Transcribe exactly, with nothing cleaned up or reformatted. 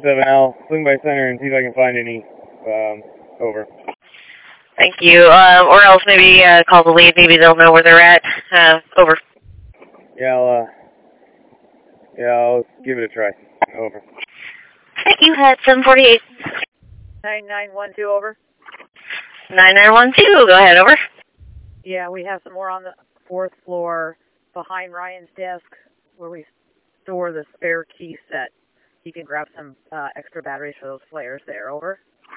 seven, I'll swing by center and see if I can find any. Um, over. Thank you. Uh, or else maybe uh, call the lead. Maybe they'll know where they're at. Uh, over. Yeah, I'll, uh, yeah, I'll give it a try. Over. Thank you. At seven forty-eight. nine nine one two, over. nine nine one two, go ahead, over. Yeah, we have some more on the fourth floor behind Ryan's desk where we store the spare key set. You can grab some uh, extra batteries for those flares there, over.